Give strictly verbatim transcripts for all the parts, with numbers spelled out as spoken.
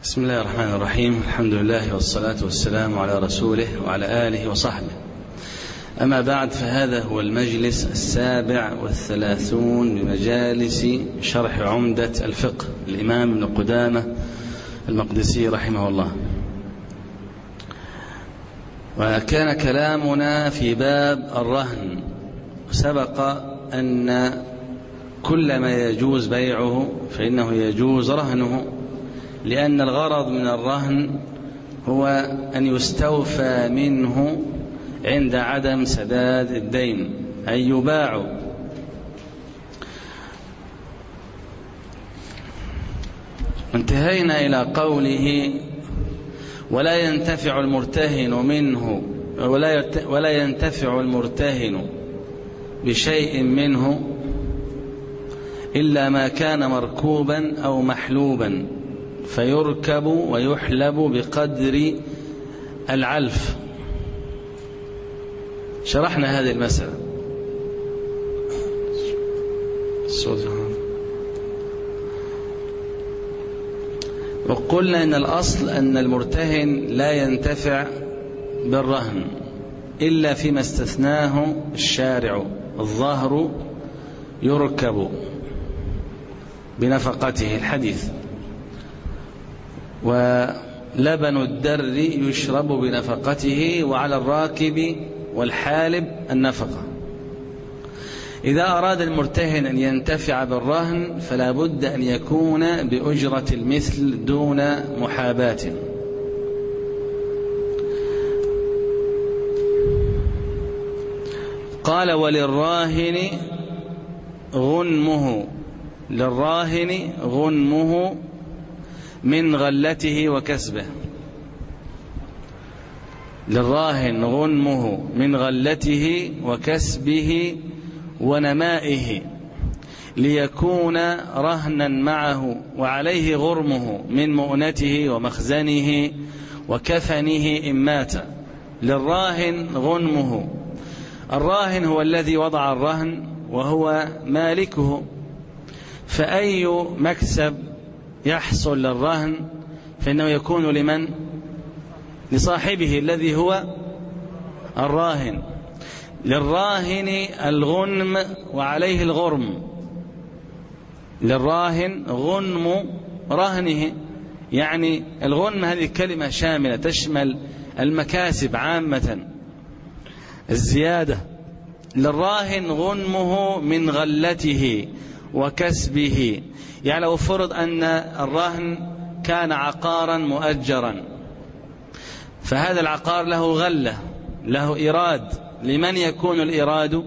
بسم الله الرحمن الرحيم. الحمد لله والصلاة والسلام على رسوله وعلى آله وصحبه. أما بعد، فهذا هو المجلس السابع والثلاثون بمجالس شرح عمدة الفقه الإمام ابن قدامة المقدسي رحمه الله. وكان كلامنا في باب الرهن، سبق أن كل ما يجوز بيعه فإنه يجوز رهنه، لأن الغرض من الرهن هو أن يستوفى منه عند عدم سداد الدين، أن يباع. انتهينا إلى قوله: ولا ينتفع المرتهن منه ولا ينتفع المرتهن بشيء منه إلا ما كان مركوبا أو محلوبا، فيركب ويحلب بقدر العلف. شرحنا هذه المسألة. وقلنا إن الأصل أن المرتهن لا ينتفع بالرهن إلا فيما استثناه الشارع. الظهر يركب بنفقته الحديث، ولبن الدر يشرب بنفقته، وعلى الراكب والحالب النفقة. إذا أراد المرتهن أن ينتفع بالرهن فلا بد أن يكون بأجرة المثل دون محاباة. قال: وللراهن غنمه للراهن غنمه من غلته وكسبه. للراهن غنمه من غلته وكسبه ونمائه، ليكون رهنا معه، وعليه غرمه من مؤنته ومخزنه وكفنه إن مات. للراهن غنمه. الراهن هو الذي وضع الرهن وهو مالكه، فأي مكسب يحصل للرهن فإنه يكون لمن؟ لصاحبه الذي هو الراهن. للراهن الغنم وعليه الغرم. للراهن غنم رهنه، يعني الغنم هذه كلمة شاملة تشمل المكاسب عامة، الزيادة. للراهن غنمه من غلته وكسبه، يعني لو فرض أن الرهن كان عقارا مؤجرا، فهذا العقار له غلة، له إيراد. لمن يكون الإيراد؟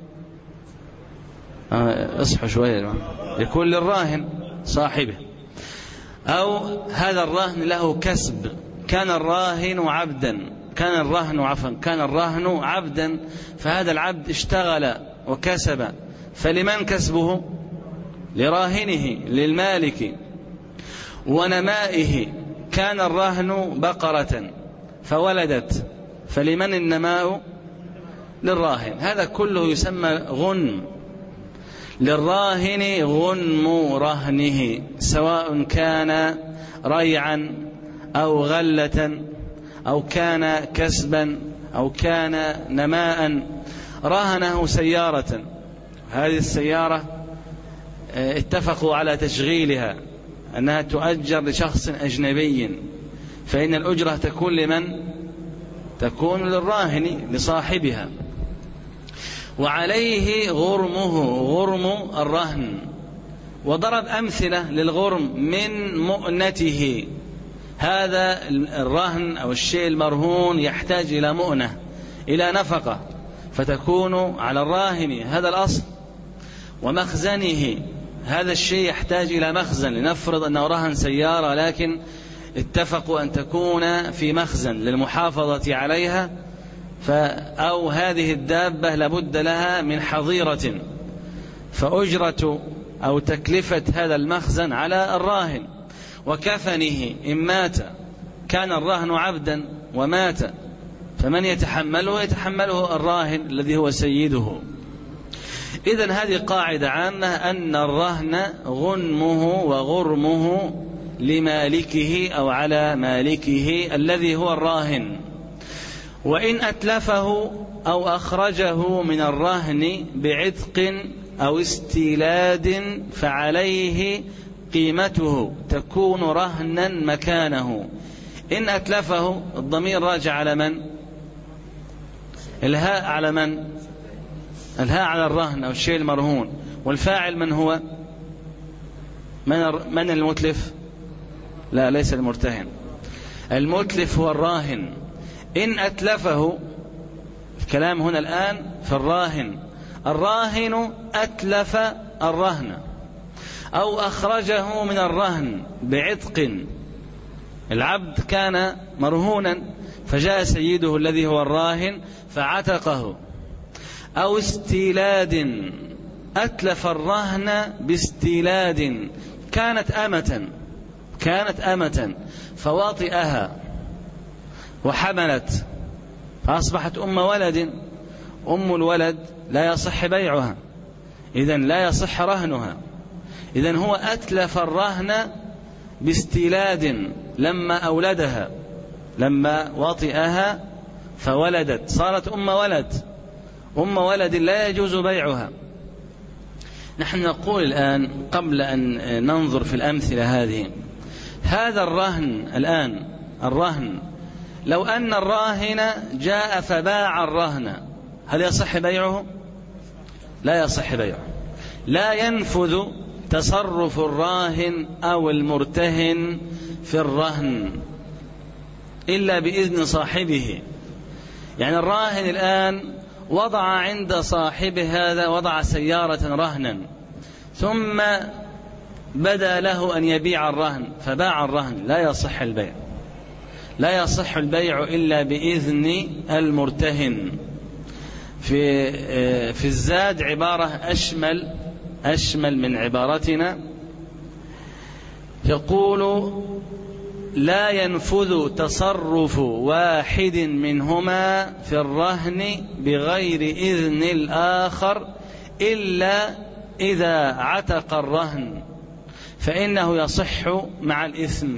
آه اصحوا شوية. يكون للراهن صاحبه. أو هذا الرهن له كسب، كان الراهن عبدا كان الرهن عفوا كان الرهن عبدا فهذا العبد اشتغل وكسب، فلمن كسبه؟ لراهنه للمالك. ونمائه، كان الرهن بقرة فولدت، فلمن النماء؟ للراهن. هذا كله يسمى غنم. للراهن غنم رهنه، سواء كان ريعا أو غلة أو كان كسبا أو كان نماء. رهنه سيارة، هذه السيارة اتفقوا على تشغيلها أنها تؤجر لشخص أجنبي، فإن الأجرة تكون لمن؟ تكون للراهن لصاحبها. وعليه غرمه، غرم الرهن. وضرب أمثلة للغرم: من مؤنته. هذا الرهن أو الشيء المرهون يحتاج إلى مؤنة، إلى نفقة، فتكون على الراهن، هذا الأصل. ومخزنه، هذا الشيء يحتاج إلى مخزن، لنفرض أنه رهن سيارة لكن اتفقوا أن تكون في مخزن للمحافظة عليها، أو هذه الدابة لابد لها من حظيرة، فأجرة أو تكلفة هذا المخزن على الراهن. وكفنه إن مات، كان الرهن عبدا ومات، فمن يتحمله؟ يتحمله الراهن الذي هو سيده. إذن هذه قاعدة عامة، أن الرهن غنمه وغرمه لمالكه أو على مالكه الذي هو الراهن. وإن أتلفه أو أخرجه من الرهن بعتق أو استيلاد فعليه قيمته تكون رهنا مكانه. إن أتلفه الضمير راجع على من؟ الهاء على من؟ الهاء على الرهن أو الشيء المرهون. والفاعل من هو؟ من, من المتلف؟ لا، ليس المرتهن. المتلف هو الراهن. إن أتلفه، الكلام هنا الآن في الراهن. الراهن أتلف الرهن أو أخرجه من الرهن بعتق. العبد كان مرهونا فجاء سيده الذي هو الراهن فعتقه. أو استيلاد، أتلف الرهن باستيلاد. كانت أمة كانت أمة فواطئها وحملت فأصبحت أم ولد. أم الولد لا يصح بيعها، إذن لا يصح رهنها. إذن هو أتلف الرهن باستيلاد لما أولدها، لما وطئها فولدت صارت أم ولد. أم ولد لا يجوز بيعها. نحن نقول الآن قبل أن ننظر في الأمثلة هذه، هذا الرهن الآن، الرهن لو أن الراهن جاء فباع الرهن هل يصح بيعه؟ لا يصح بيعه. لا ينفذ تصرف الراهن أو المرتهن في الرهن إلا بإذن صاحبه. يعني الراهن الآن وضع عند صاحبه هذا، وضع سيارة رهنا، ثم بدا له أن يبيع الرهن فباع الرهن، لا يصح البيع. لا يصح البيع إلا بإذن المرتهن. في في الزاد عبارة أشمل أشمل من عبارتنا، يقول: لا ينفذ تصرف واحد منهما في الرهن بغير إذن الآخر إلا إذا عتق الرهن فإنه يصح مع الإثم.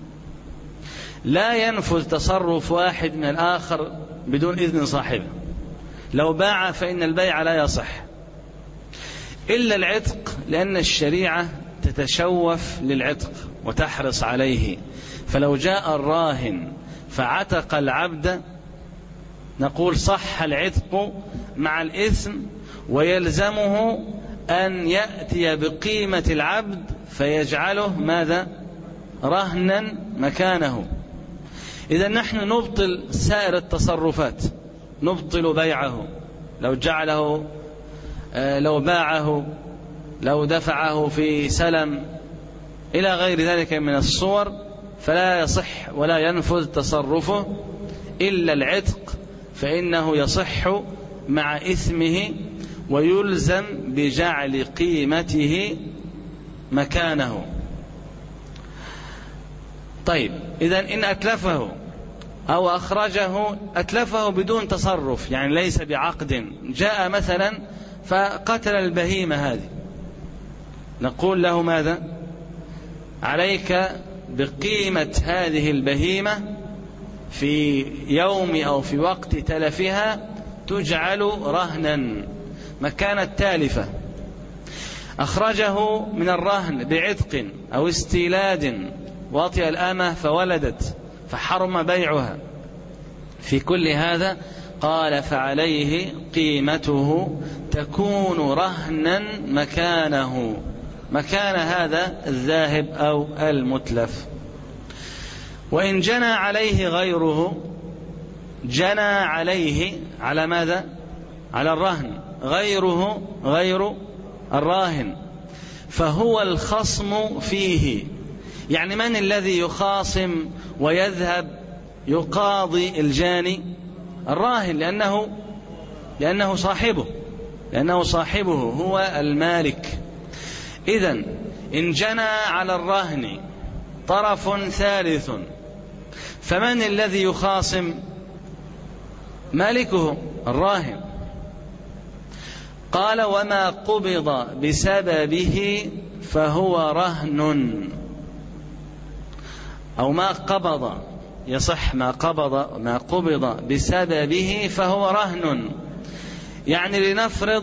لا ينفذ تصرف واحد من الآخر بدون إذن صاحبه. لو باع فإن البيع لا يصح إلا العتق، لأن الشريعة تتشوف للعتق وتحرص عليه. فلو جاء الراهن فعتق العبد نقول صح العتق مع الإثم، ويلزمه أن يأتي بقيمة العبد فيجعله ماذا؟ رهنا مكانه. إذا نحن نبطل سائر التصرفات، نبطل بيعه لو جعله، لو باعه، لو دفعه في سلم إلى غير ذلك من الصور، فلا يصح ولا ينفذ تصرفه إلا العتق، فإنه يصح مع إثمه ويلزم بجعل قيمته مكانه. طيب، إذن إن أتلفه أو أخرجه، أتلفه بدون تصرف يعني ليس بعقد، جاء مثلا فقتل البهيمة هذه، نقول له ماذا؟ عليك بقيمة هذه البهيمة في يوم أو في وقت تلفها تجعل رهنا مكان التالفة. أخرجه من الرهن بعتق أو استيلاد، وطئ الأمة فولدت فحرم بيعها. في كل هذا قال فعليه قيمته تكون رهنا مكانه، مكان هذا الذاهب أو المتلف. وإن جنى عليه غيره، جنى عليه على ماذا؟ على الرهن، غيره غير الراهن، فهو الخصم فيه. يعني من الذي يخاصم ويذهب يقاضي الجاني؟ الراهن، لأنه لأنه صاحبه لأنه صاحبه هو المالك. إذن إن جنى على الرهن طرف ثالث، فمن الذي يخاصم؟ مالكه الراهن. قال وما قبض بسببه فهو رهن. أو ما قبض، يصح ما قبض ما قبض بسببه فهو رهن. يعني لنفرض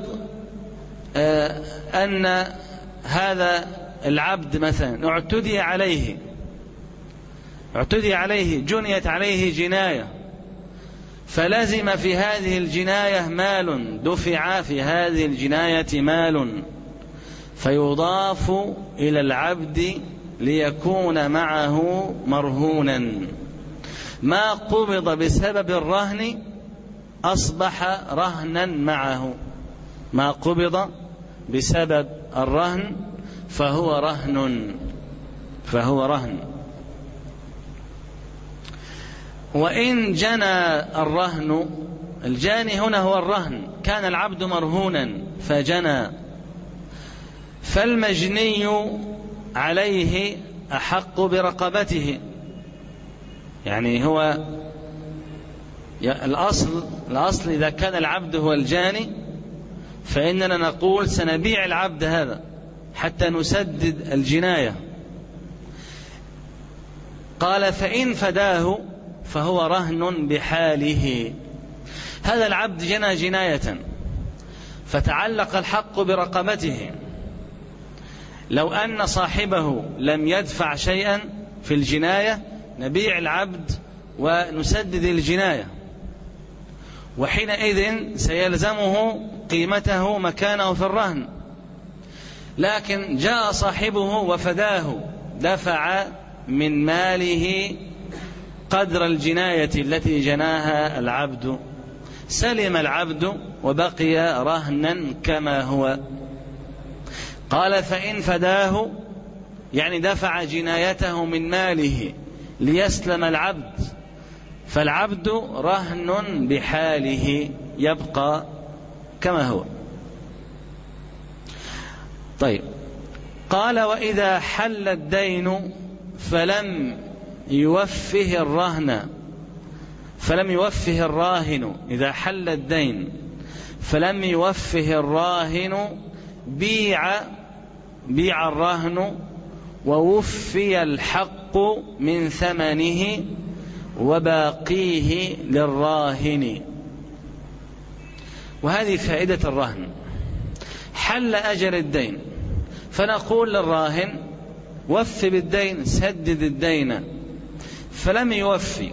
أن هذا العبد مثلا اعتدي عليه اعتدي عليه جنيت عليه جناية، فلزم في هذه الجناية مال، دفع في هذه الجناية مال، فيضاف إلى العبد ليكون معه مرهونا. ما قبض بسبب الرهن أصبح رهنا معه، ما قبض بسبب الرهن فهو رهن فهو رهن. وإن جنى الرهن، الجاني هنا هو الرهن، كان العبد مرهونا فجنى، فالمجني عليه أحق برقبته. يعني هو الأصل الأصل إذا كان العبد هو الجاني فإننا نقول سنبيع العبد هذا حتى نسدد الجناية. قال فإن فداه فهو رهن بحاله. هذا العبد جنى جناية فتعلق الحق برقبته، لو أن صاحبه لم يدفع شيئا في الجناية نبيع العبد ونسدد الجناية، وحينئذ سيلزمه قيمته مكانه في الرهن. لكن جاء صاحبه وفداه، دفع من ماله قدر الجناية التي جناها العبد، سلم العبد وبقي رهنا كما هو. قال فإن فداه يعني دفع جنايته من ماله ليسلم العبد، فالعبد رهن بحاله يبقى كما هو. طيب، قال وإذا حل الدين فلم يوفه الرهن فلم يوفه الراهن إذا حل الدين فلم يوفه الراهن بيع بيع الرهن ووفي الحق من ثمنه وباقيه للراهن. وهذه فائدة الرهن. حل أجل الدين فنقول للراهن وف بالدين، سدد الدين، فلم يوفي،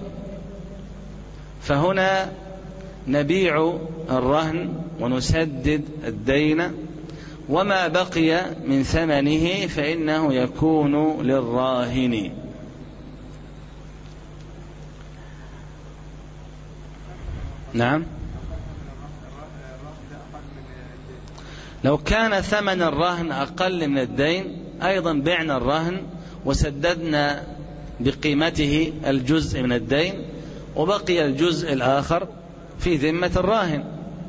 فهنا نبيع الرهن ونسدد الدين، وما بقي من ثمنه فإنه يكون للراهن. نعم، لو كان ثمن الرهن أقل من الدين أيضا بعنا الرهن وسددنا بقيمته الجزء من الدين، وبقي الجزء الآخر في ذمة الراهن.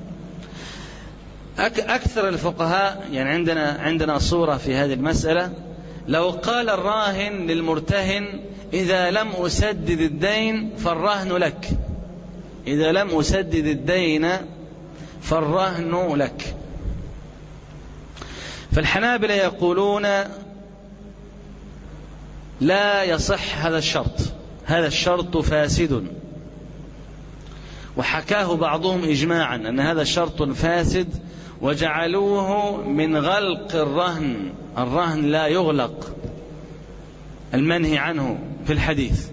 أكثر الفقهاء يعني عندنا عندنا صورة في هذه المسألة، لو قال الراهن للمرتهن إذا لم أسدد الدين فالرهن لك، إذا لم أسدد الدين فالرهن لك. فالحنابلة يقولون لا يصح هذا الشرط، هذا الشرط فاسد، وحكاه بعضهم إجماعا أن هذا الشرط فاسد، وجعلوه من غلق الرهن. الرهن لا يغلق، المنهي عنه في الحديث.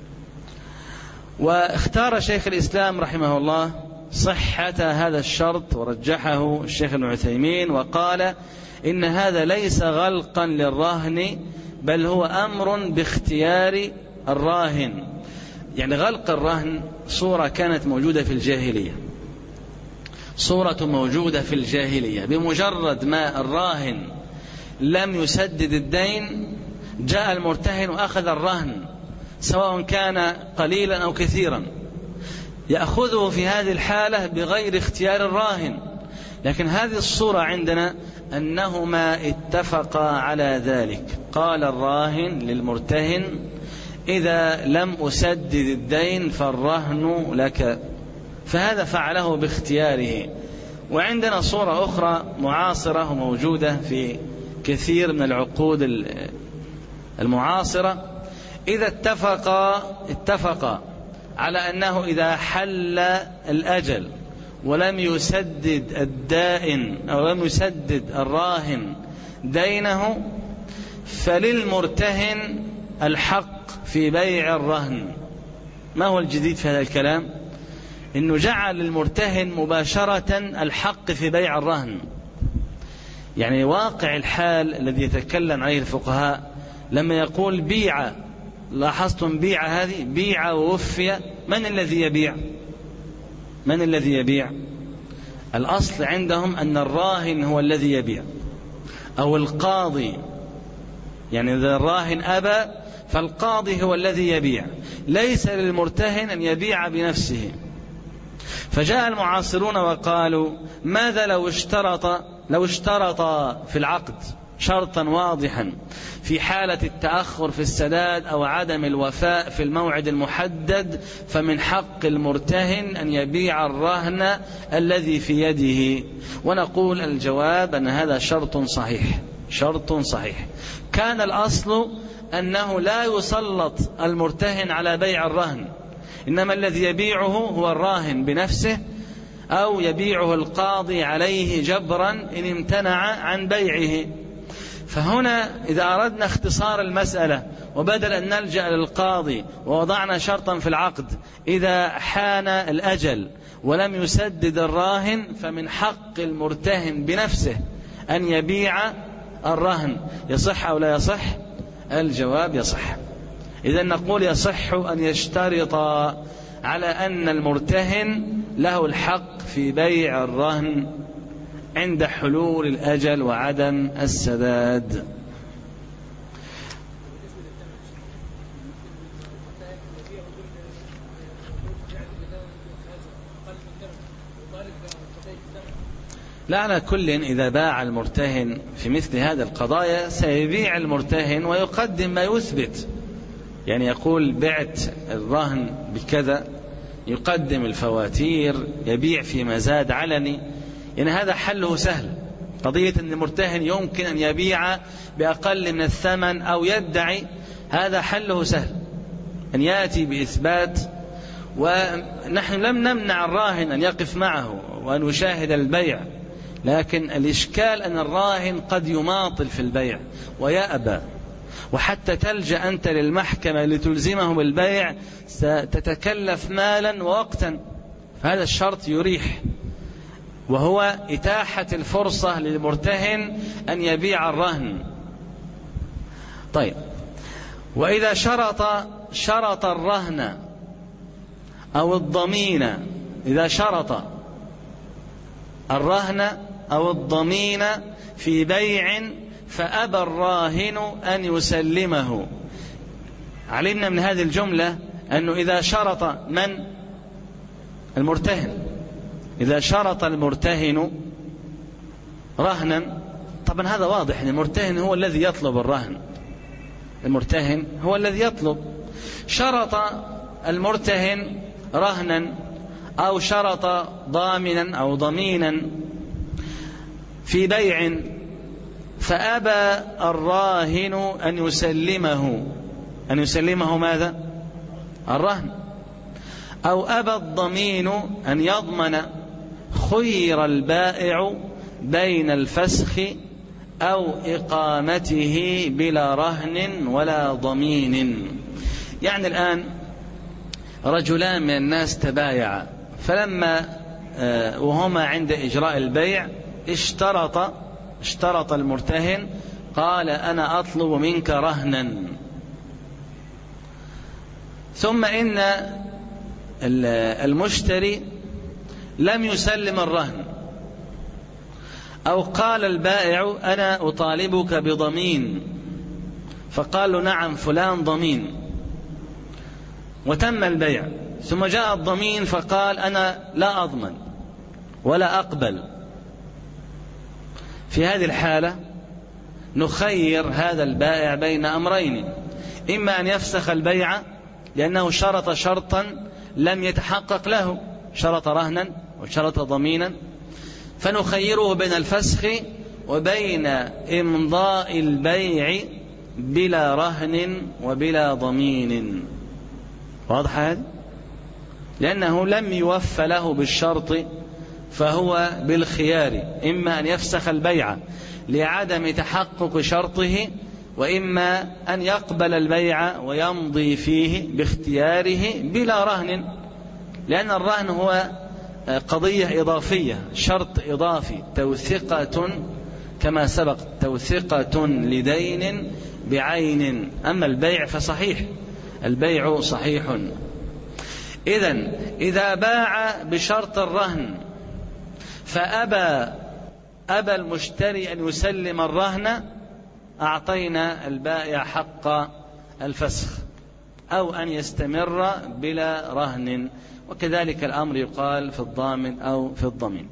واختار شيخ الإسلام رحمه الله صحة هذا الشرط ورجحه الشيخ ابن عثيمين، وقال إن هذا ليس غلقا للرهن بل هو أمر باختيار الراهن. يعني غلق الرهن صورة كانت موجودة في الجاهلية، صورة موجودة في الجاهلية، بمجرد ما الراهن لم يسدد الدين جاء المرتهن وأخذ الرهن سواء كان قليلا أو كثيرا، يأخذه في هذه الحالة بغير اختيار الراهن. لكن هذه الصورة عندنا أنهما اتفقا على ذلك، قال الراهن للمرتهن إذا لم أسدد الدين فالرهن لك، فهذا فعله باختياره. وعندنا صورة أخرى معاصرة وموجودة في كثير من العقود المعاصرة، إذا اتفق اتفق على أنه إذا حل الأجل ولم يسدد الدائن أو لم يسدد الراهن دينه فللمرتهن الحق في بيع الرهن. ما هو الجديد في هذا الكلام؟ إنه جعل المرتهن مباشرة الحق في بيع الرهن. يعني واقع الحال الذي يتكلم عليه الفقهاء لما يقول بيع، لاحظتم بيع هذه بيع ووفي، من الذي يبيع؟ من الذي يبيع؟ الأصل عندهم أن الراهن هو الذي يبيع أو القاضي، يعني إذا الراهن أبى فالقاضي هو الذي يبيع، ليس للمرتهن أن يبيع بنفسه. فجاء المعاصرون وقالوا ماذا لو اشترط لو اشترط في العقد شرطا واضحا في حالة التأخر في السداد أو عدم الوفاء في الموعد المحدد، فمن حق المرتهن أن يبيع الرهن الذي في يده. ونقول الجواب أن هذا شرط صحيح، شرط صحيح. كان الأصل أنه لا يسلط المرتهن على بيع الرهن، إنما الذي يبيعه هو الراهن بنفسه أو يبيعه القاضي عليه جبرا إن امتنع عن بيعه. فهنا إذا أردنا اختصار المسألة وبدل أن نلجأ للقاضي ووضعنا شرطا في العقد إذا حان الأجل ولم يسدد الراهن فمن حق المرتهن بنفسه أن يبيع الرهن. يصح أو لا يصح؟ الجواب يصح. إذا نقول يصح أن يشترط على أن المرتهن له الحق في بيع الرهن عند حلول الأجل وعدم السداد. لا، على كل إذا باع المرتهن في مثل هذه القضايا سيبيع المرتهن ويقدم ما يثبت، يعني يقول بعت الرهن بكذا، يقدم الفواتير، يبيع في مزاد علني. يعني هذا حله سهل. قضية أن المرتهن يمكن أن يبيع بأقل من الثمن أو يدعي، هذا حله سهل، أن يأتي بإثبات. ونحن لم نمنع الراهن أن يقف معه وأن يشاهد البيع، لكن الإشكال أن الراهن قد يماطل في البيع ويأبى، وحتى تلجأ أنت للمحكمة لتلزمه بالبيع ستتكلف مالا ووقتا. فهذا الشرط يريح، وهو إتاحة الفرصة للمرتهن أن يبيع الرهن. طيب، وإذا شرط شرط الرهن أو الضمين، إذا شرط الرهن أو الضمين في بيع فأبى الراهن أن يسلمه، علمنا من هذه الجملة أنه إذا شرط من المرتهن، إذا شرط المرتهن رهنا، طبعا هذا واضح أن المرتهن هو الذي يطلب الرهن، المرتهن هو الذي يطلب. شرط المرتهن رهنا أو شرط ضامنا أو ضمينا في بيع فأبى الراهن أن يسلمه، أن يسلمه ماذا؟ الرهن. أو أبى الضمين أن يضمن، خير البائع بين الفسخ أو إقامته بلا رهن ولا ضمين. يعني الآن رجلان من الناس تبايعا، فلما وهما عند إجراء البيع اشترط اشترط المرتهن، قال أنا أطلب منك رهنا، ثم إن المشتري لم يسلم الرهن، أو قال البائع أنا أطالبك بضمين، فقال له نعم فلان ضمين، وتم البيع. ثم جاء الضمين فقال أنا لا أضمن ولا أقبل. في هذه الحالة نخير هذا البائع بين أمرين: إما أن يفسخ البيع لأنه شرط شرطا لم يتحقق له، شرط رهنا وشرط ضمينا، فنخيره بين الفسخ وبين إمضاء البيع بلا رهن وبلا ضمين. واضح هذا؟ لأنه لم يوفى له بالشرط، فهو بالخيار، إما أن يفسخ البيع لعدم تحقق شرطه، وإما أن يقبل البيع ويمضي فيه باختياره بلا رهن، لأن الرهن هو قضية إضافية، شرط إضافي، توثقة كما سبق، توثقة لدين بعين. أما البيع فصحيح، البيع صحيح. إذن إذا باع بشرط الرهن فأبى أبى المشتري أن يسلم الرهن، أعطينا البائع حق الفسخ أو أن يستمر بلا رهن. وكذلك الأمر يقال في الضامن أو في الضمين.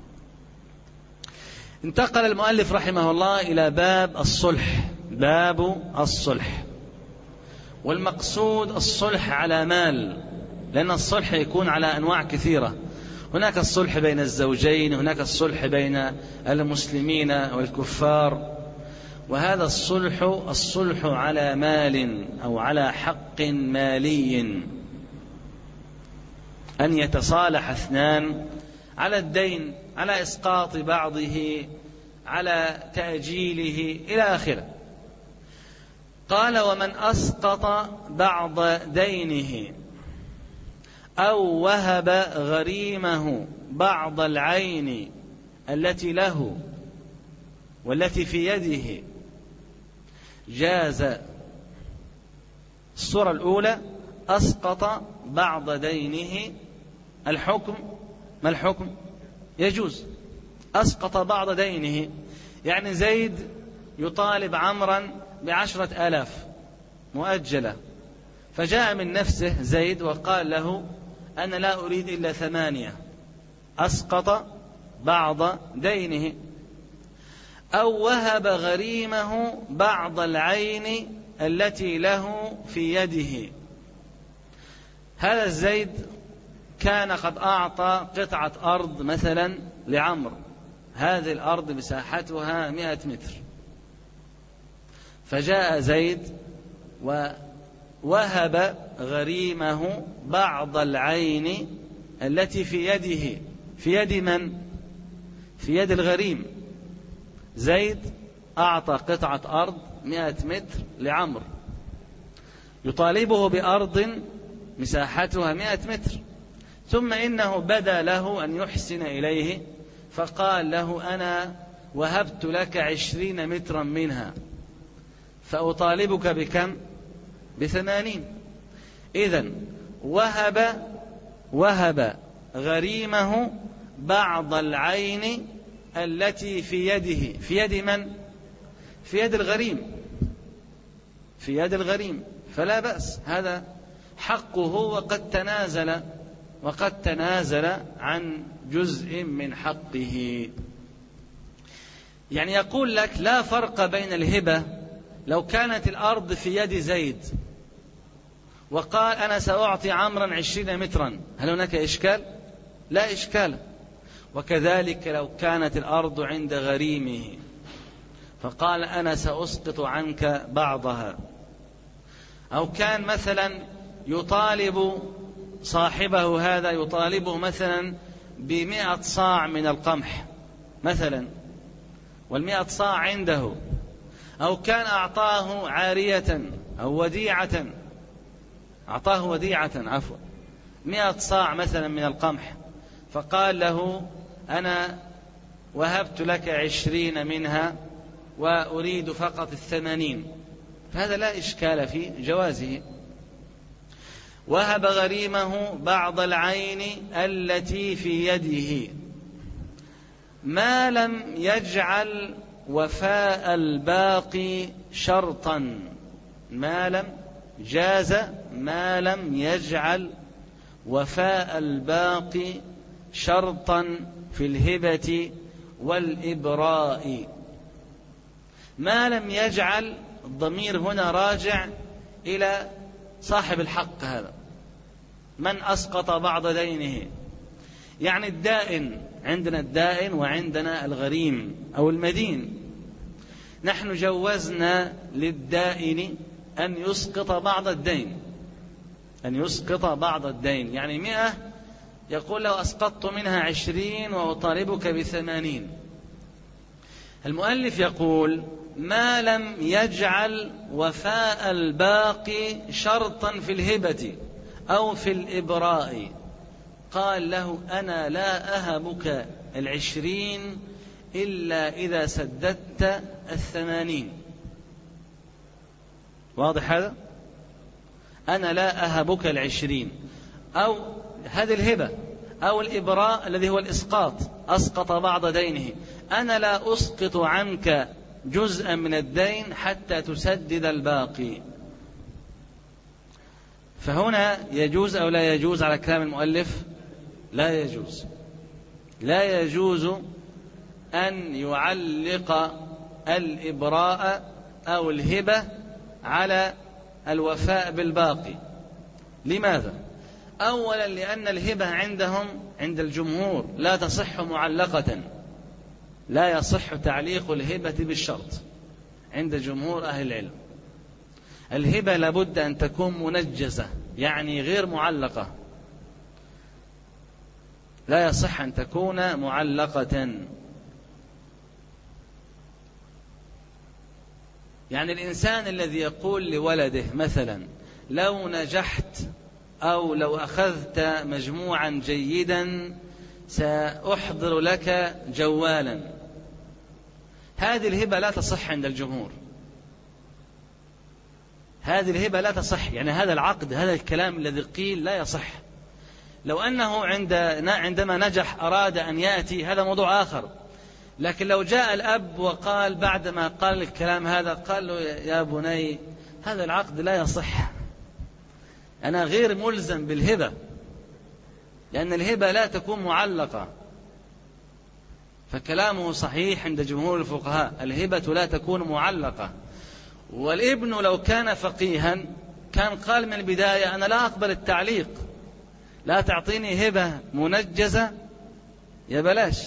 انتقل المؤلف رحمه الله إلى باب الصلح. باب الصلح، والمقصود الصلح على مال، لأن الصلح يكون على أنواع كثيرة. هناك الصلح بين الزوجين، هناك الصلح بين المسلمين والكفار، وهذا الصلح الصلح على مال أو على حق مالي، أن يتصالح اثنان على الدين، على إسقاط بعضه، على تأجيله إلى آخره. قال: ومن أسقط بعض دينه أو وهب غريمه بعض العين التي له والتي في يده جاز. الصورة الأولى أسقط بعض دينه، الحكم ما الحكم؟ يجوز. أسقط بعض دينه يعني زيد يطالب عمرا بعشرة آلاف مؤجلة، فجاء من نفسه زيد وقال له: أنا لا أريد إلا ثمانية. أسقط بعض دينه. أو وهب غريمه بعض العين التي له في يده. هذا الزيد كان قد أعطى قطعة أرض مثلا لعمر، هذه الأرض مساحتها مئة متر، فجاء زيد ووهب غريمه بعض العين التي في يده. في يد من؟ في يد الغريم. زيد أعطى قطعة أرض مئة متر لعمر، يطالبه بأرض مساحتها مئة متر، ثم إنه بدا له أن يحسن إليه، فقال له: أنا وهبت لك عشرين مترا منها، فأطالبك بكم؟ بثمانين. إذن وهب وهب غريمه بعض العين التي في يده. في يد من؟ في يد الغريم، في يد الغريم، فلا بأس، هذا حقه، وقد تنازل وقد تنازل عن جزء من حقه. يعني يقول لك لا فرق بين الهبة لو كانت الأرض في يد زيد وقال: أنا سأعطي عمرا عشرين مترا، هل هناك إشكال؟ لا إشكال. وكذلك لو كانت الأرض عند غريمه فقال: أنا سأسقط عنك بعضها. أو كان مثلا يطالب صاحبه هذا، يطالبه مثلا بمئة صاع من القمح مثلا، والمئة صاع عنده، أو كان أعطاه عارية أو وديعة، أعطاه وديعة عفوا مئة صاع مثلا من القمح، فقال له: أنا وهبت لك عشرين منها وأريد فقط الثمانين، فهذا لا إشكال في جوازه. وهب غريمه بعض العين التي في يده ما لم يجعل وفاء الباقي شرطا. ما لم جاز ما لم يجعل وفاء الباقي شرطا في الهبة والإبراء. ما لم يجعل، الضمير هنا راجع إلى صاحب الحق، هذا من أسقط بعض دينه، يعني الدائن. عندنا الدائن وعندنا الغريم أو المدين. نحن جوزنا للدائن أن يسقط بعض الدين، أن يسقط بعض الدين، يعني مئة يقول لو أسقطت منها عشرين وأطالبك بثمانين. المؤلف يقول ما لم يجعل وفاء الباقي شرطا في الهبة أو في الإبراء، قال له أنا لا أهبك العشرين إلا إذا سددت الثمانين. واضح هذا؟ أنا لا أهبك العشرين، أو هذه الهبة، أو الإبراء الذي هو الإسقاط، أسقط بعض دينه، أنا لا أسقط عنك جزءا من الدين حتى تسدد الباقي. فهنا يجوز أو لا يجوز على كلام المؤلف؟ لا يجوز. لا يجوز أن يعلق الإبراء أو الهبة على الوفاء بالباقي. لماذا؟ أولا لأن الهبة عندهم عند الجمهور لا تصح معلقة، لا يصح تعليق الهبة بالشرط عند جمهور أهل العلم. الهبة لابد أن تكون منجزة، يعني غير معلقة، لا يصح أن تكون معلقة. يعني الإنسان الذي يقول لولده مثلا لو نجحت أو لو أخذت مجموعا جيدا سأحضر لك جوالا، هذه الهبة لا تصح عند الجمهور، هذه الهبة لا تصح، يعني هذا العقد، هذا الكلام الذي قيل لا يصح. لو أنه عند عندما نجح أراد أن يأتي هذا موضوع آخر، لكن لو جاء الأب وقال بعدما قال الكلام هذا قال له يا بني هذا العقد لا يصح، أنا غير ملزم بالهبة، لأن الهبة لا تكون معلقة. فكلامه صحيح عند جمهور الفقهاء، الهبة لا تكون معلقة. والابن لو كان فقيها كان قال من البداية أنا لا أقبل التعليق، لا تعطيني هبة منجزة يا بلاش.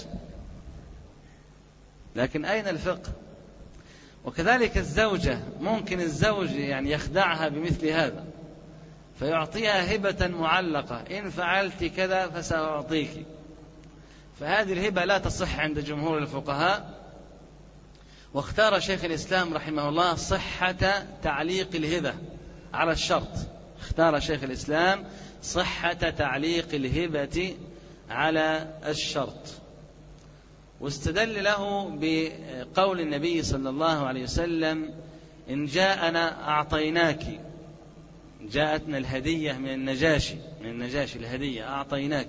لكن أين الفقه؟ وكذلك الزوجة، ممكن الزوج يعني يخدعها بمثل هذا فيعطيها هبة معلقة، إن فعلت كذا فسأعطيك، فهذه الهبة لا تصح عند جمهور الفقهاء. واختار شيخ الإسلام رحمه الله صحة تعليق الهبة على الشرط، اختار شيخ الإسلام صحة تعليق الهبة على الشرط، واستدل له بقول النبي صلى الله عليه وسلم إن جاءنا أعطيناك، جاءتنا الهدية من النجاشي، من النجاشي الهدية أعطيناك.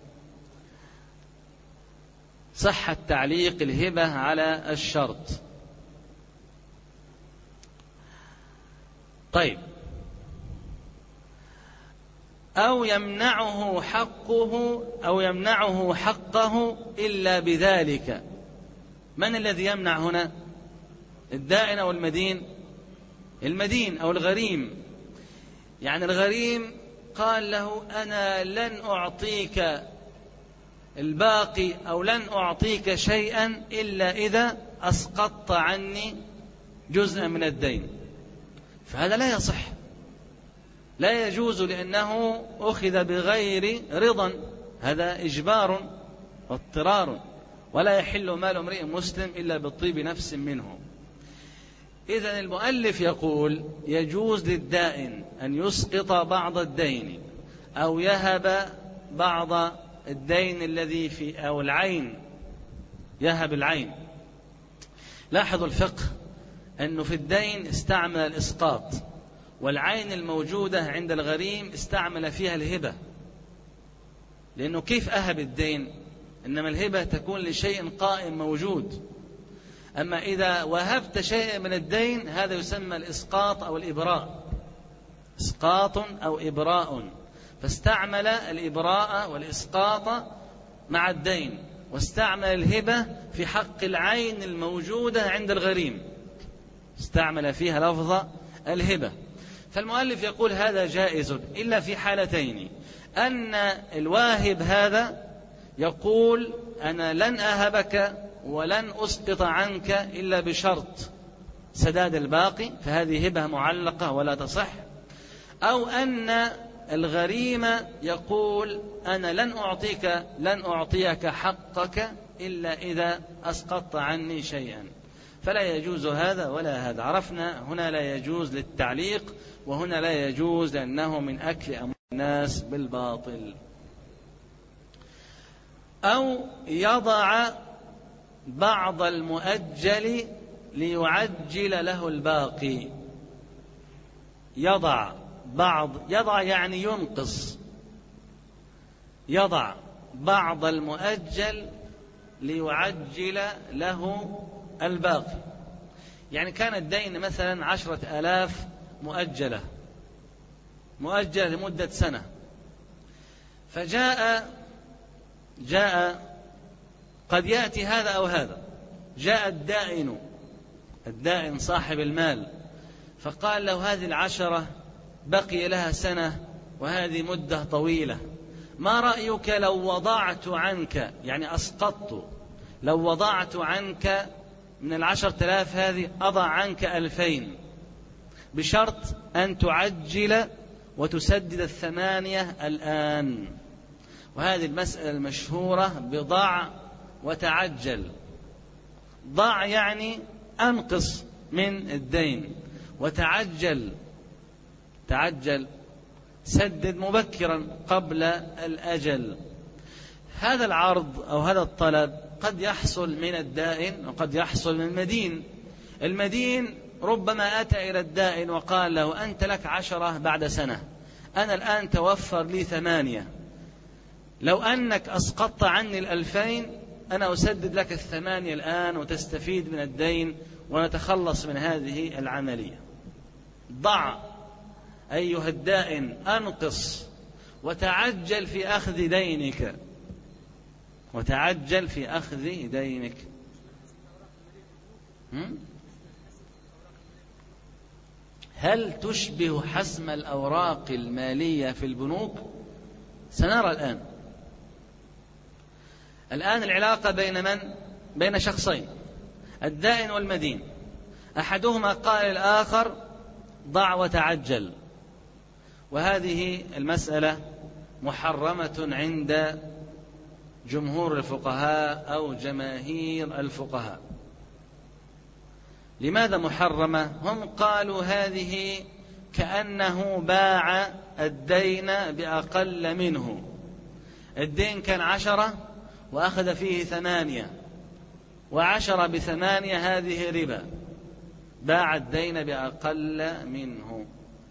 صحة تعليق الهبة على الشرط. طيب، أو يمنعه حقه أو يمنعه حقه إلا بذلك. من الذي يمنع هنا؟ الدائن أو المدين؟ المدين أو الغريم. يعني الغريم قال له أنا لن أعطيك الباقي أو لن أعطيك شيئا إلا إذا أسقطت عني جزءا من الدين، فهذا لا يصح، لا يجوز، لأنه أخذ بغير رضا، هذا إجبار واضطرار، ولا يحل مال امرئ مسلم إلا بالطيب نفس منه. إذن المؤلف يقول يجوز للدائن أن يسقط بعض الدين أو يهب بعض الدين الذي في أو العين، يهب العين. لاحظوا الفقه أنه في الدين استعمل الإسقاط، والعين الموجودة عند الغريم استعمل فيها الهبة، لأنه كيف أهب الدين؟ إنما الهبة تكون لشيء قائم موجود. أما إذا وهبت شيء من الدين هذا يسمى الإسقاط أو الإبراء، إسقاط أو إبراء، فاستعمل الإبراء والإسقاط مع الدين، واستعمل الهبة في حق العين الموجودة عند الغريم، استعمل فيها لفظ الهبة. فالمؤلف يقول هذا جائز إلا في حالتين: أن الواهب هذا يقول أنا لن أهبك ولن أسقط عنك إلا بشرط، سداد الباقي، فهذه هبة معلقة ولا تصح. أو أن الغريم يقول أنا لن أعطيك لن أعطيك حقك إلا إذا أسقطت عني شيئا، فلا يجوز هذا ولا هذا. عرفنا هنا لا يجوز للتعليق، وهنا لا يجوز لأنه من أكل أموال الناس بالباطل. أو يضع بعض المؤجل ليعجل له الباقي. يضع بعض يضع يعني ينقص، يضع بعض المؤجل ليعجل له الباقي. يعني كان الدين مثلا عشرة آلاف مؤجلة مؤجلة لمدة سنة، فجاء جاء قد يأتي هذا أو هذا، جاء الدائن الدائن صاحب المال فقال له هذه العشرة بقي لها سنة وهذه مدة طويلة، ما رأيك لو وضعت عنك، يعني أسقطت، لو وضعت عنك من العشر تلاف هذه أضع عنك ألفين بشرط أن تعجل وتسدد الثمانية الآن. وهذه المسألة المشهورة بضع وتعجل. ضع يعني أنقص من الدين، وتعجل تعجل سدد مبكرا قبل الأجل. هذا العرض أو هذا الطلب قد يحصل من الدائن وقد يحصل من المدين. المدين ربما أتى إلى الدائن وقال له أنت لك عشرة بعد سنة، أنا الآن توفر لي ثمانية، لو أنك أسقطت عني الألفين أنا أسدد لك الثمانية الآن وتستفيد من الدين ونتخلص من هذه العملية. ضع أيها الدائن أنقص وتعجل في أخذ دينك وتعجل في أخذ دينك. هل تشبه حسم الأوراق المالية في البنوك؟ سنرى الآن. الآن العلاقة بين من؟ بين شخصين، الدائن والمدين، أحدهما قال الآخر ضع وتعجل، وهذه المسألة محرمة عند جمهور الفقهاء أو جماهير الفقهاء. لماذا محرمة؟ هم قالوا هذه كأنه باع الدين بأقل منه، الدين كان عشرة وأخذ فيه ثمانية، وعشرة بثمانية هذه ربا، باع الدين بأقل منه.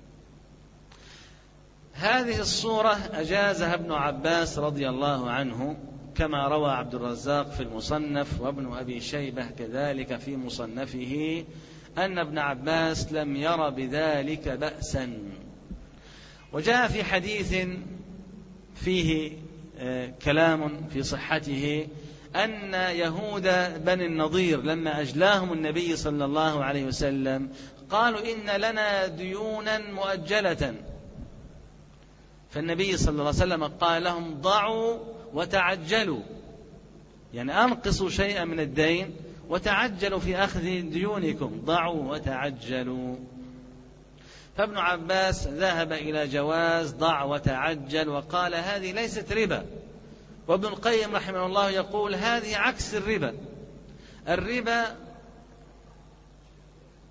هذه الصورة أجازها ابن عباس رضي الله عنه، كما روى عبد الرزاق في المصنف وابن أبي شيبة كذلك في مصنفه أن ابن عباس لم ير بذلك بأسا. وجاء في حديث فيه كلام في صحته أن يهود بني النضير لما أجلاهم النبي صلى الله عليه وسلم قالوا إن لنا ديونا مؤجلة، فالنبي صلى الله عليه وسلم قال لهم ضعوا وتعجلوا، يعني أنقصوا شيئا من الدين وتعجلوا في أخذ ديونكم، ضعوا وتعجلوا. فابن عباس ذهب إلى جواز ضع وتعجل وقال هذه ليست ربا. وابن القيم رحمه الله يقول هذه عكس الربا. الربا.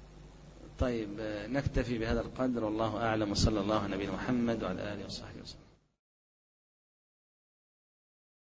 طيب نكتفي بهذا القدر والله أعلم، وصلى الله على نبينا محمد وعلى آله وصحبه وسلم.